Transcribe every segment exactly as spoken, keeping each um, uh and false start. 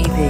V.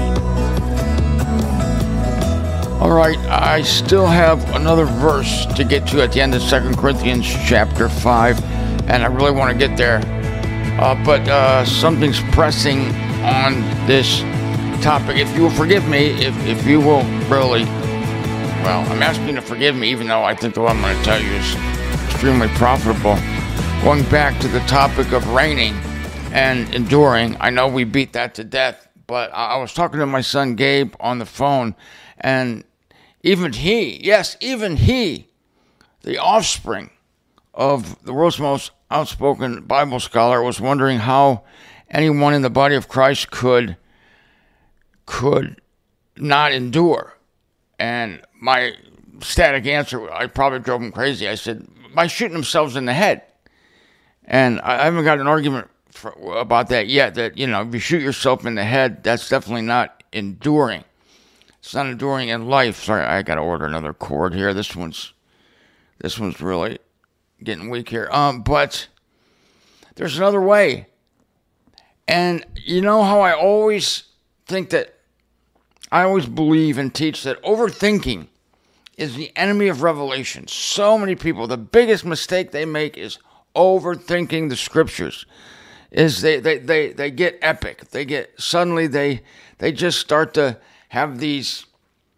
All right, I still have another verse to get to at the end of Second Corinthians chapter five, and I really want to get there. Uh, but uh, something's pressing on this topic. If you will forgive me, if, if you will really, well, I'm asking you to forgive me, even though I think the one I'm going to tell you is extremely profitable. Going back to the topic of reigning and enduring, I know we beat that to death, but I was talking to my son Gabe on the phone, and even he, yes, even he, the offspring of the world's most outspoken Bible scholar, was wondering how anyone in the body of Christ could could not endure. And my static answer, I probably drove him crazy. I said, by shooting themselves in the head. And I haven't got an argument for, about that yet, that, you know, if you shoot yourself in the head, that's definitely not enduring. It's not enduring in life. Sorry, I got to order another cord here. This one's, this one's really getting weak here. Um, but there's another way. And you know how I always think that, I always believe and teach that overthinking is the enemy of revelation. So many people, the biggest mistake they make is overthinking the scriptures. Is they, they, they, they get epic. They get, suddenly they, they just start to have these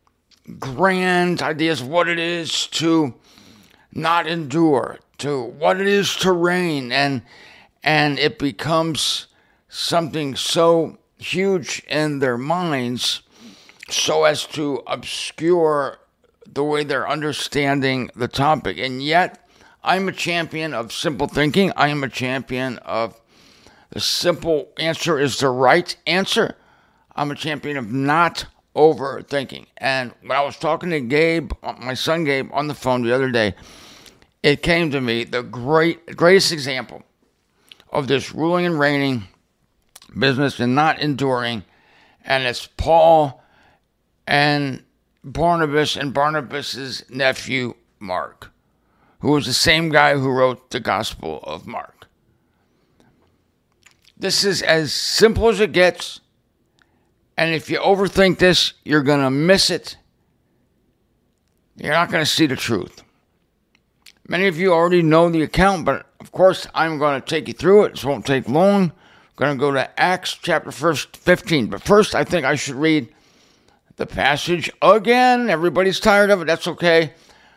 grand ideas of what it is to not endure, to what it is to reign, and and it becomes something so huge in their minds so as to obscure the way they're understanding the topic. And yet, I'm a champion of simple thinking. I am a champion of the simple answer is the right answer. I'm a champion of not overthinking. And when I was talking to Gabe, my son Gabe, on the phone the other day, it came to me the great, greatest example of this ruling and reigning business and not enduring. And it's Paul and Barnabas and Barnabas's nephew, Mark, who was the same guy who wrote the Gospel of Mark. This is as simple as it gets. And if you overthink this, you're going to miss it. You're not going to see the truth. Many of you already know the account, but of course, I'm going to take you through it. This won't take long. I'm going to go to Acts chapter fifteen. But first, I think I should read the passage again. Everybody's tired of it. That's okay.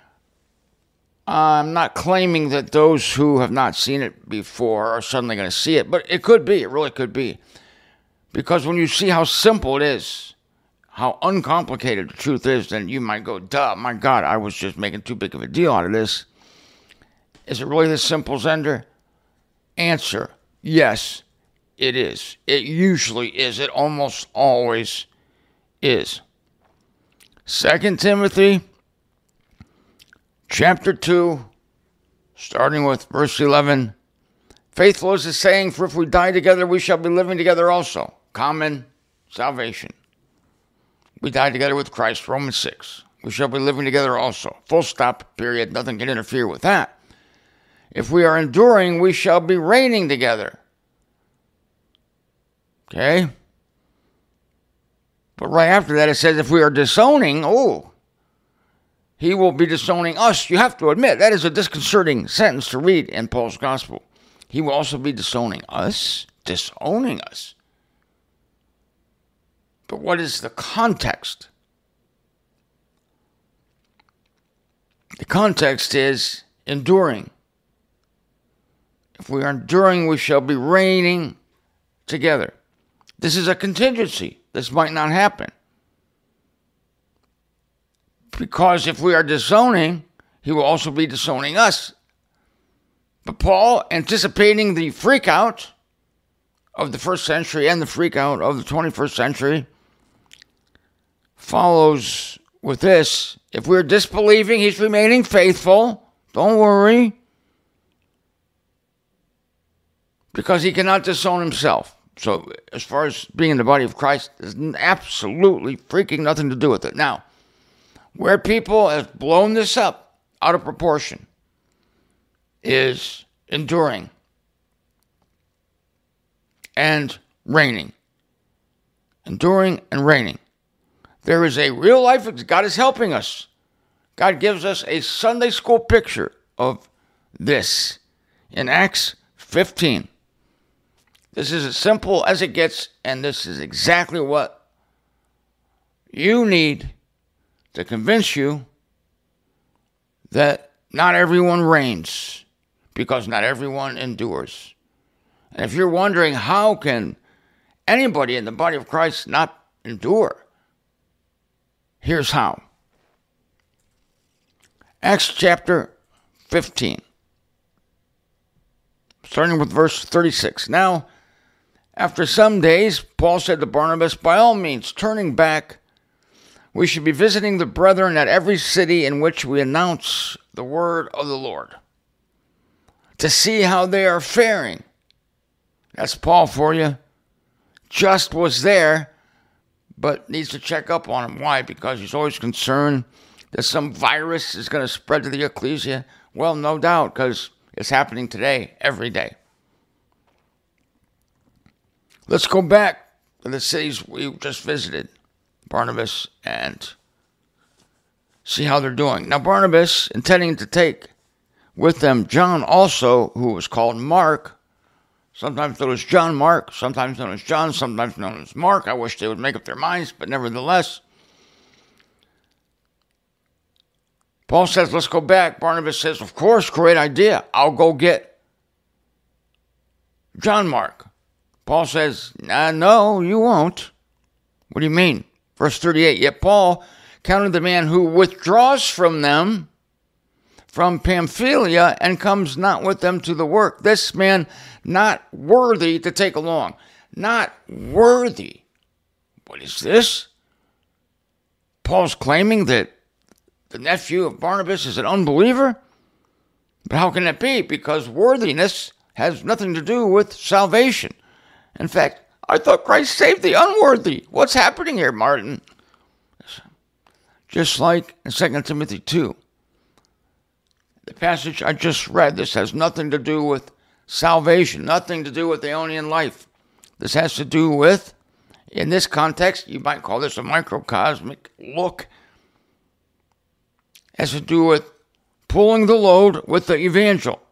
I'm not claiming that those who have not seen it before are suddenly going to see it, but it could be. It really could be. Because when you see how simple it is, how uncomplicated the truth is, then you might go, duh, my God, I was just making too big of a deal out of this. Is it really this simple, Zender? Answer, yes, it is. It usually is. It almost always is. Second Timothy chapter two, starting with verse eleven. Faithful is the saying, for if we die together, we shall be living together also. Common salvation. We die together with Christ, Romans six. We shall be living together also. Full stop, period. Nothing can interfere with that. If we are enduring, we shall be reigning together. Okay? But right after that, it says, if we are disowning, oh, he will be disowning us. You have to admit, that is a disconcerting sentence to read in Paul's gospel. He will also be disowning us, disowning us. But what is the context? The context is enduring. If we are enduring, we shall be reigning together. This is a contingency. This might not happen. Because if we are disowning, he will also be disowning us. But Paul, anticipating the freak out of the first century and the freak out of the twenty-first century, follows with this. If we're disbelieving, he's remaining faithful. Don't worry. Because he cannot disown himself. So as far as being in the body of Christ, there's absolutely freaking nothing to do with it. Now, where people have blown this up out of proportion is enduring and reigning. enduring and reigning. There is a real life. God is helping us. God gives us a Sunday school picture of this in Acts fifteen. This is as simple as it gets, and this is exactly what you need to convince you that not everyone reigns, because not everyone endures. And if you're wondering how can anybody in the body of Christ not endure, here's how. Acts chapter fifteen, starting with verse thirty-six. Now, after some days, Paul said to Barnabas, by all means, turning back, we should be visiting the brethren at every city in which we announce the word of the Lord, to see how they are faring. That's Paul for you. Just was there, but needs to check up on him. Why? Because he's always concerned that some virus is going to spread to the ecclesia. Well, no doubt, because it's happening today, every day. Let's go back to the cities we just visited, Barnabas, and see how they're doing. Now, Barnabas, intending to take with them John also, who was called Mark, sometimes known as John Mark, sometimes known as John, sometimes known as Mark. I wish they would make up their minds, but nevertheless, Paul says, let's go back. Barnabas says, of course, great idea. I'll go get John Mark. Paul says, nah, no, you won't. What do you mean? Verse thirty-eight, yet Paul counted the man who withdraws from them from Pamphylia and comes not with them to the work. This man not worthy to take along. Not worthy. What is this? Paul's claiming that the nephew of Barnabas is an unbeliever? But how can that be? Because worthiness has nothing to do with salvation. In fact, I thought Christ saved the unworthy. What's happening here, Martin? Just like in Second Timothy two. The passage I just read, this has nothing to do with salvation, nothing to do with Aeonian life. This has to do with, in this context, you might call this a microcosmic look, has to do with pulling the load with the evangel.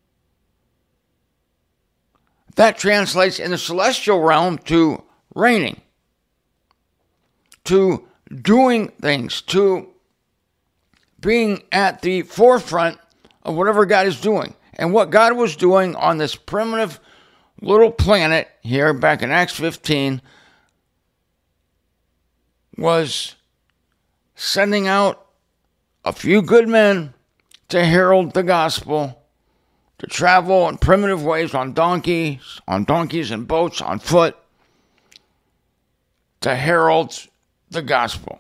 That translates in the celestial realm to reigning, to doing things, to being at the forefront of whatever God is doing. And what God was doing on this primitive little planet here back in Acts fifteen was sending out a few good men to herald the gospel, to travel in primitive ways on donkeys, on donkeys and boats, on foot, to herald the gospel.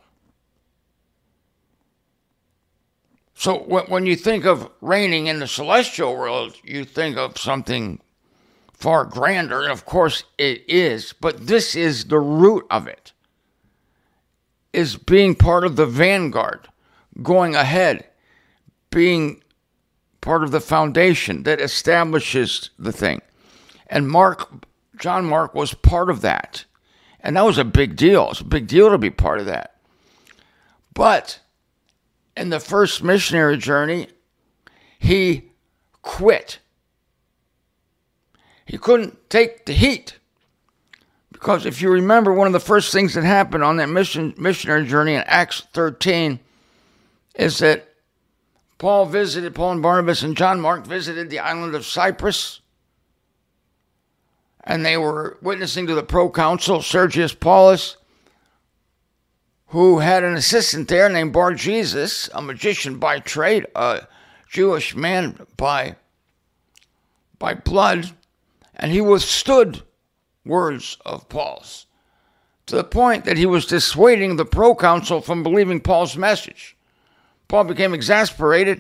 So when you think of reigning in the celestial world, you think of something far grander, and of course it is, but this is the root of it, is being part of the vanguard, going ahead, being part of the foundation that establishes the thing. And Mark, John Mark was part of that. And that was a big deal. It's a big deal to be part of that. But in the first missionary journey, he quit. He couldn't take the heat. Because if you remember, one of the first things that happened on that mission, missionary journey in Acts thirteen is that Paul visited, Paul and Barnabas and John Mark visited the island of Cyprus, and they were witnessing to the proconsul, Sergius Paulus, who had an assistant there named Bar-Jesus, a magician by trade, a Jewish man by, by blood, and he withstood words of Paul's, to the point that he was dissuading the proconsul from believing Paul's message. Paul became exasperated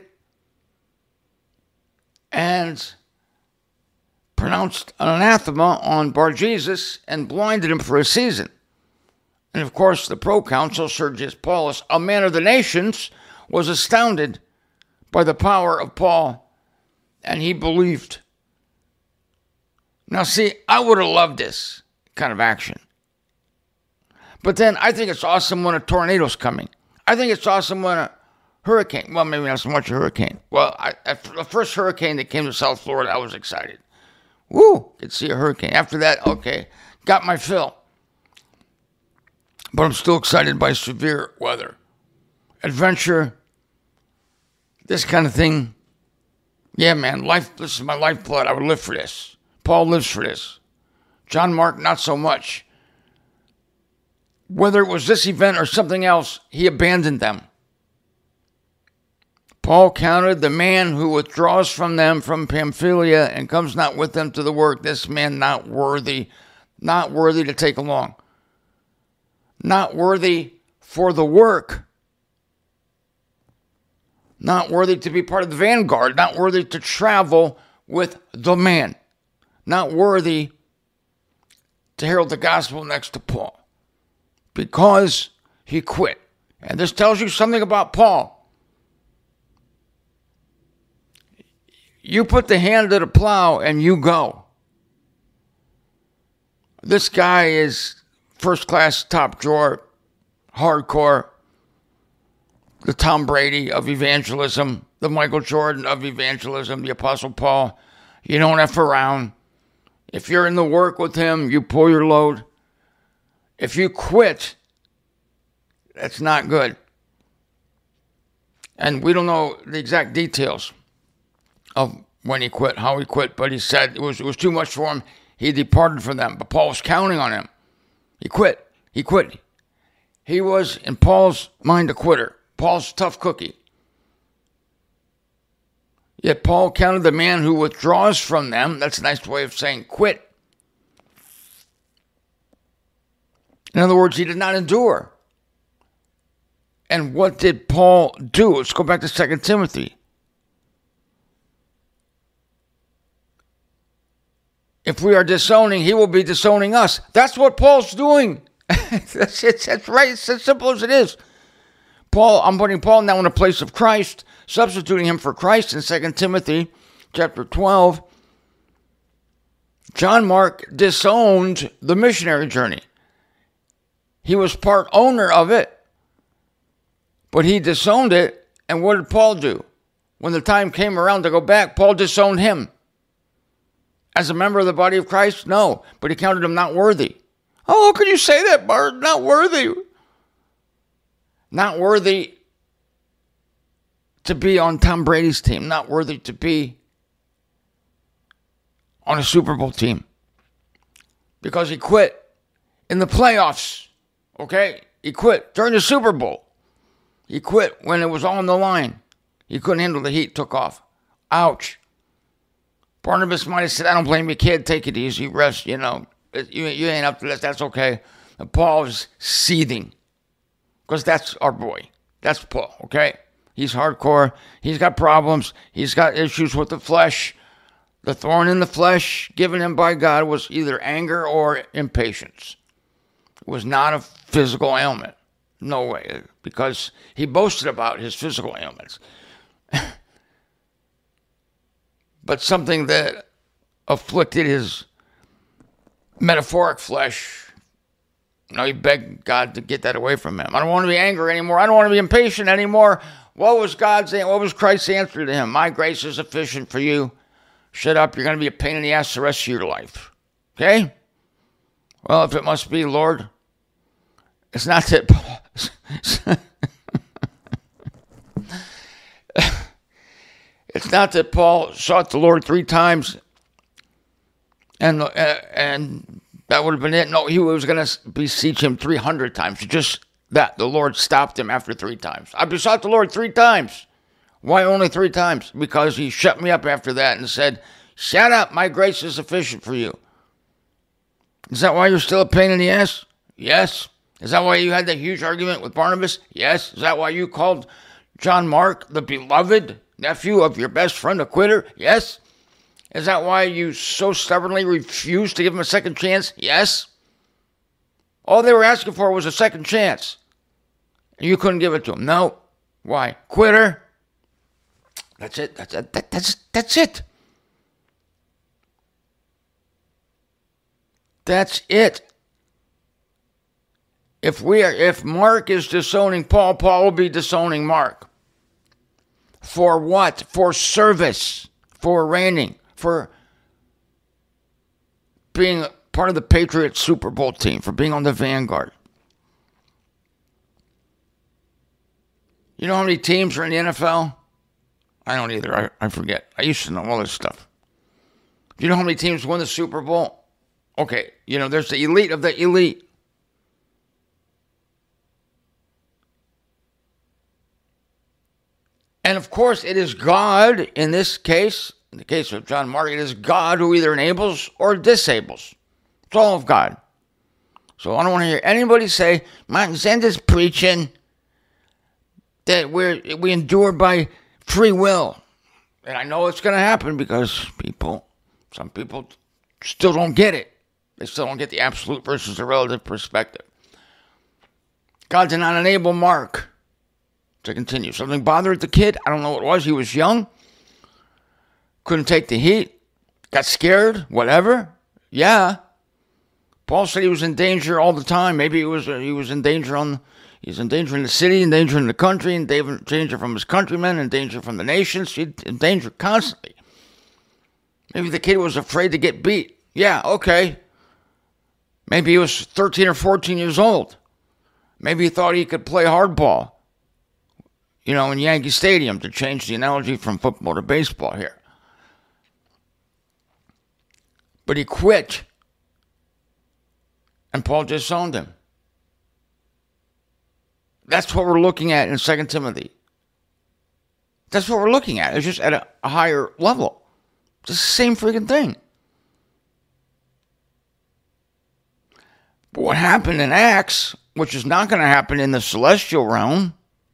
and pronounced an anathema on Bar-Jesus and blinded him for a season. And of course, the proconsul, Sergius Paulus, a man of the nations, was astounded by the power of Paul, and he believed. Now see, I would have loved this kind of action. But then I think it's awesome when a tornado's coming. I think it's awesome when a hurricane, well, maybe not so much a hurricane. Well, I, the first hurricane that came to South Florida, I was excited. Woo, could see a hurricane. After that, okay, got my fill. But I'm still excited by severe weather. Adventure, this kind of thing. Yeah, man, life. This is my lifeblood. I would live for this. Paul lives for this. John Mark, not so much. Whether it was this event or something else, he abandoned them. Paul counted the man who withdraws from them from Pamphylia and comes not with them to the work, this man not worthy, not worthy to take along. Not worthy for the work. Not worthy to be part of the vanguard. Not worthy to travel with the man. Not worthy to herald the gospel next to Paul. Because he quit. And this tells you something about Paul. You put the hand to the plow and you go. This guy is first class, top drawer, hardcore, the Tom Brady of evangelism, the Michael Jordan of evangelism, the Apostle Paul. You don't F around. If you're in the work with him, you pull your load. If you quit, that's not good. And we don't know the exact details of when he quit, how he quit, but he said it was it was too much for him. He departed from them, but Paul was counting on him. He quit. He quit. He was, in Paul's mind, a quitter. Paul's a tough cookie. Yet Paul counted the man who withdraws from them. That's a nice way of saying quit. In other words, he did not endure. And what did Paul do? Let's go back to Second Timothy. If we are disowning, he will be disowning us. That's what Paul's doing. that's, it's, that's right. It's as simple as it is. Paul, I'm putting Paul now in the place of Christ, substituting him for Christ in Second Timothy chapter twelve. John Mark disowned the missionary journey. He was part owner of it, but he disowned it. And what did Paul do? When the time came around to go back, Paul disowned him. As a member of the body of Christ? No, but he counted him not worthy. Oh, how could you say that, Bart? Not worthy. Not worthy to be on Tom Brady's team. Not worthy to be on a Super Bowl team. Because he quit in the playoffs. Okay? He quit during the Super Bowl. He quit when it was all on the line. He couldn't handle the heat, took off. Ouch. Barnabas might have said, I don't blame you, kid. Take it easy. Rest, you know. You, you ain't up to this. That's okay. And Paul is seething. Because that's our boy. That's Paul, okay? He's hardcore. He's got problems. He's got issues with the flesh. The thorn in the flesh given him by God was either anger or impatience. It was not a physical ailment. No way. Because he boasted about his physical ailments. But something that afflicted his metaphoric flesh. You know, he begged God to get that away from him. I don't want to be angry anymore. I don't want to be impatient anymore. What was God's, what was Christ's answer to him? My grace is sufficient for you. Shut up. You're going to be a pain in the ass the rest of your life. Okay? Well, if it must be, Lord, it's not that Paul, it's not that Paul sought the Lord three times and, uh, and that would have been it. No, he was going to beseech him three hundred times. Just that. The Lord stopped him after three times. I besought the Lord three times. Why only three times? Because he shut me up after that and said, shut up, my grace is sufficient for you. Is that why you're still a pain in the ass? Yes. Is that why you had that huge argument with Barnabas? Yes. Is that why you called John Mark the beloved nephew of your best friend a quitter? Yes. Is that why you so stubbornly refused to give him a second chance? Yes. All they were asking for was a second chance. And you couldn't give it to him. No. Why? Quitter. That's it. That's it. That, that's, that's it. That's it. If we are, if Mark is disowning Paul, Paul will be disowning Mark. For what? For service, for reigning, for being part of the Patriots Super Bowl team, for being on the Vanguard. You know how many teams are in the N F L? I don't either. I, I forget. I used to know all this stuff. Do you know how many teams won the Super Bowl? Okay, you know, there's the elite of the elite. And of course, it is God, in this case, in the case of John Mark, it is God who either enables or disables. It's all of God. So I don't want to hear anybody say, Martin Zender's preaching that we're, we endure by free will. And I know it's going to happen because people, some people still don't get it. They still don't get the absolute versus the relative perspective. God did not enable Mark to continue. Something bothered the kid. I don't know what it was. He was young. Couldn't take the heat. Got scared. Whatever. Yeah. Paul said he was in danger all the time. Maybe he was uh, he was in danger on he was in danger in the city, in danger in the country, in danger from his countrymen, in danger from the nations. He's in danger constantly. Maybe the kid was afraid to get beat. Yeah, okay. Maybe he was thirteen or fourteen years old. Maybe he thought he could play hardball, you know, in Yankee Stadium, to change the analogy from football to baseball here. But he quit. And Paul disowned him. That's what we're looking at in Second Timothy. That's what we're looking at. It's just at a, a higher level. It's the same freaking thing. But what happened in Acts, which is not going to happen in the celestial realm,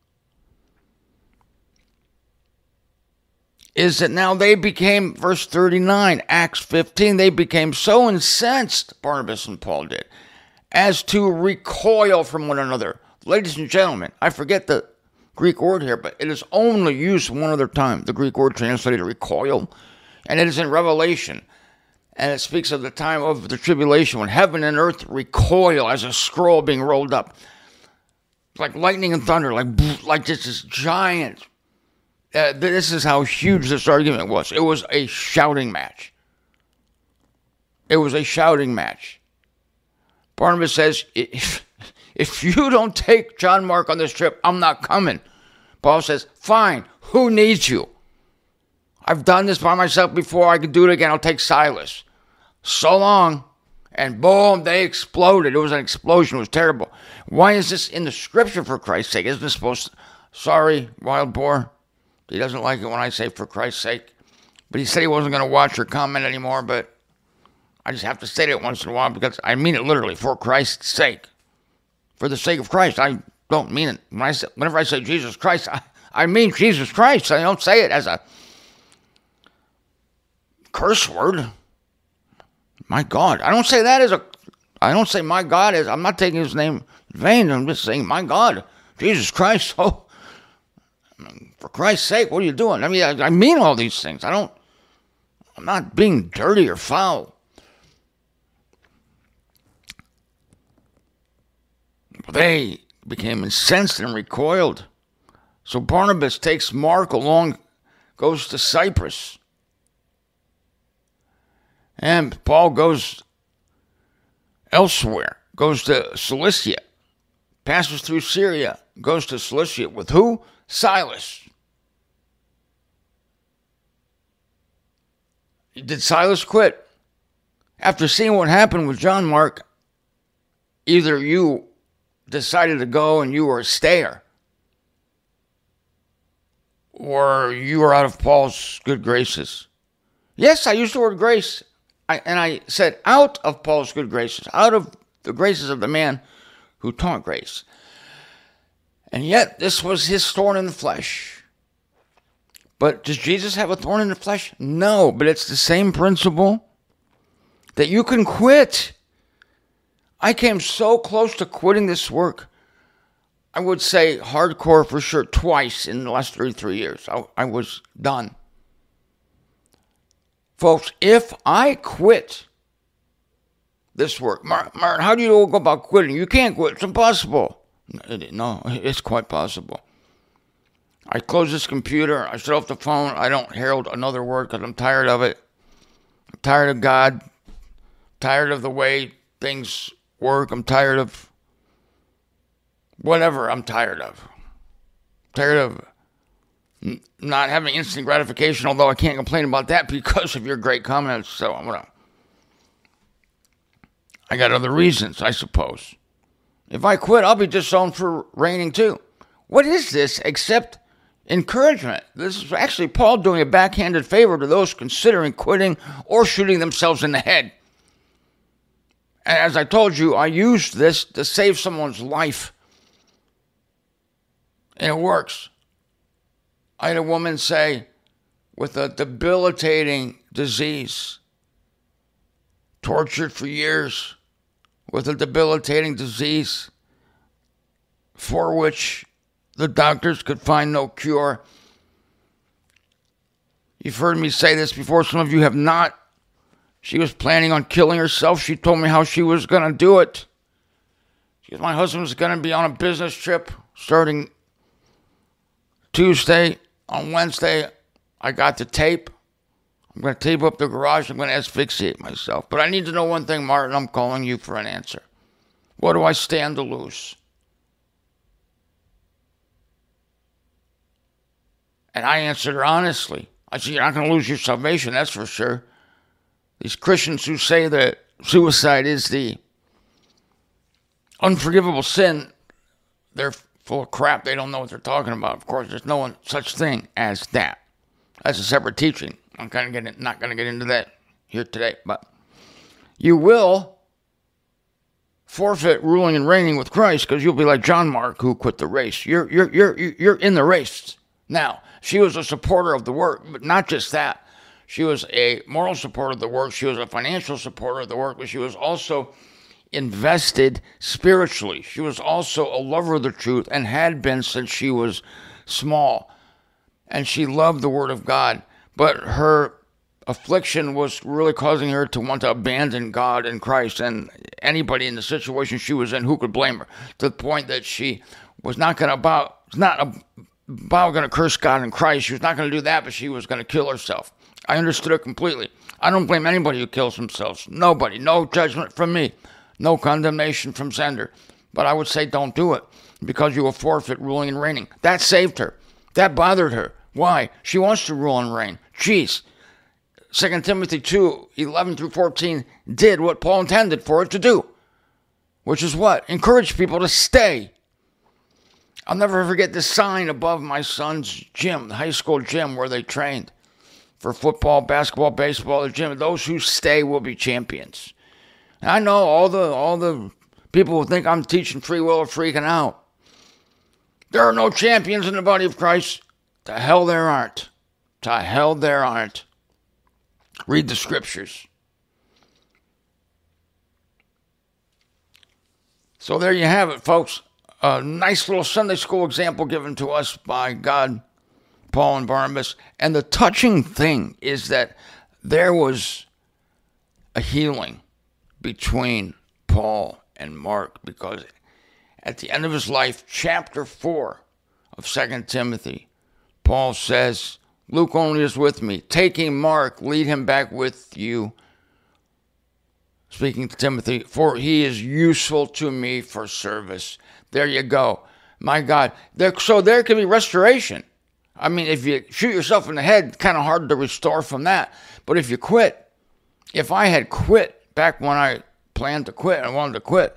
is that now they became, verse thirty-nine, Acts fifteen, they became so incensed, Barnabas and Paul did, as to recoil from one another. Ladies and gentlemen, I forget the Greek word here, but it is only used one other time, the Greek word translated recoil, and it is in Revelation. And it speaks of the time of the tribulation when heaven and earth recoil as a scroll being rolled up. Like lightning and thunder, like, like this is giant. Uh, this is how huge this argument was. It was a shouting match. It was a shouting match. Barnabas says, if, if you don't take John Mark on this trip, I'm not coming. Paul says, fine, who needs you? I've done this by myself before. I can do it again. I'll take Silas. So long. And boom, they exploded. It was an explosion. It was terrible. Why is this in the scripture, for Christ's sake? Isn't this supposed to... Sorry, wild boar. He doesn't like it when I say for Christ's sake. But he said he wasn't going to watch or comment anymore, but I just have to say it once in a while because I mean it literally, for Christ's sake. For the sake of Christ. I don't mean it. When I say, whenever I say Jesus Christ, I, I mean Jesus Christ. I don't say it as a curse word. My God. I don't say that as a, I don't say my God as, I'm not taking his name in vain. I'm just saying, my God, Jesus Christ. Oh, for Christ's sake, what are you doing? I mean, I, I mean all these things. I don't, I'm not being dirty or foul. They became incensed and recoiled. So Barnabas takes Mark along, goes to Cyprus. And Paul goes elsewhere, goes to Cilicia, passes through Syria, goes to Cilicia with who? Silas. Did Silas quit? After seeing what happened with John Mark, either you decided to go and you were a stayer, or you were out of Paul's good graces. Yes, I used the word grace, I, and I said out of Paul's good graces, out of the graces of the man who taught grace. And yet, this was his thorn in the flesh. But does Jesus have a thorn in the flesh? No, but it's the same principle that you can quit. I came so close to quitting this work. I would say hardcore for sure twice in the last thirty-three years. I, I was done. Folks, if I quit this work. Martin, how do you go about quitting? You can't quit. It's impossible. No, it's quite possible. I close this computer. I shut off the phone. I don't herald another word because I'm tired of it. I'm tired of God. Tired of the way things work. I'm tired of whatever I'm tired of. Tired of n- not having instant gratification, although I can't complain about that because of your great comments. So I'm gonna. I got other reasons, I suppose. If I quit, I'll be disowned for reigning too. What is this except encouragement? This is actually Paul doing a backhanded favor to those considering quitting or shooting themselves in the head. And as I told you, I used this to save someone's life. And it works. I had a woman say, with a debilitating disease, tortured for years, with a debilitating disease for which the doctors could find no cure. You've heard me say this before. Some of you have not. She was planning on killing herself. She told me how she was going to do it. She, my husband was going to be on a business trip starting Tuesday. On Wednesday, I got the tape. I'm going to tape up the garage. I'm going to asphyxiate myself. But I need to know one thing, Martin. I'm calling you for an answer. What do I stand to lose? And I answered her honestly. I said, you're not going to lose your salvation, that's for sure. These Christians who say that suicide is the unforgivable sin, they're full of crap. They don't know what they're talking about. Of course, there's no one such thing as that. That's a separate teaching. I'm kind of getting, not going to get into that here today. But you will forfeit ruling and reigning with Christ because you'll be like John Mark who quit the race. You're, you're, you're, you're in the race. Now, she was a supporter of the work, but not just that. She was a moral supporter of the work. She was a financial supporter of the work, but she was also invested spiritually. She was also a lover of the truth and had been since she was small. And she loved the Word of God. But her affliction was really causing her to want to abandon God and Christ and anybody in the situation she was in who could blame her, to the point that she was not going to bow, not about going to curse God and Christ. She was not going to do that, but she was going to kill herself. I understood her completely. I don't blame anybody who kills themselves. Nobody. No judgment from me. No condemnation from sender. But I would say don't do it because you will forfeit ruling and reigning. That saved her. That bothered her. Why? She wants to rule and reign. Jeez. Second Timothy two, eleven through fourteen did what Paul intended for it to do. Which is what? Encourage people to stay. I'll never forget this sign above my son's gym, the high school gym where they trained for football, basketball, baseball, the gym. Those who stay will be champions. And I know all the all the people who think I'm teaching free will are freaking out. There are no champions in the body of Christ. To hell there aren't. To hell there aren't. Read the scriptures. So there you have it, folks. A nice little Sunday school example given to us by God, Paul and Barnabas. And the touching thing is that there was a healing between Paul and Mark, because at the end of his life, chapter four of Second Timothy, Paul says, Luke only is with me. Taking Mark, lead him back with you. Speaking to Timothy, for he is useful to me for service. There you go. My God. There, so there can be restoration. I mean, if you shoot yourself in the head, kind of hard to restore from that. But if you quit, if I had quit back when I planned to quit, I wanted to quit.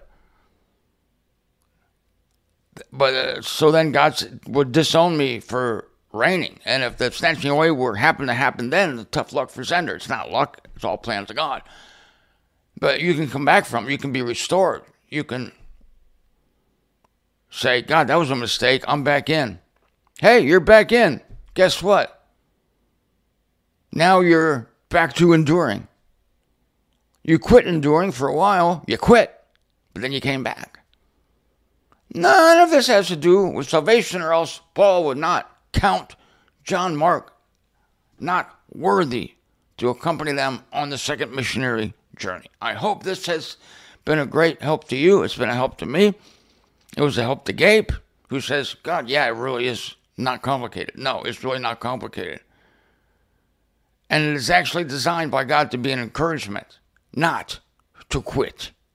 But uh, so then God would disown me for reigning. And if the snatching away were happen to happen then, tough luck for sender. It's not luck. It's all plans of God. But you can come back from it. You can be restored. You can say, God, that was a mistake. I'm back in. Hey, you're back in. Guess what? Now you're back to enduring. You quit enduring for a while. You quit. But then you came back. None of this has to do with salvation, or else Paul would not count John Mark not worthy to accompany them on the second missionary journey. I hope this has been a great help to you. It's been a help to me. It was a help to Gabe, who says, God, yeah, it really is not complicated. No, it's really not complicated. And it is actually designed by God to be an encouragement, not to quit.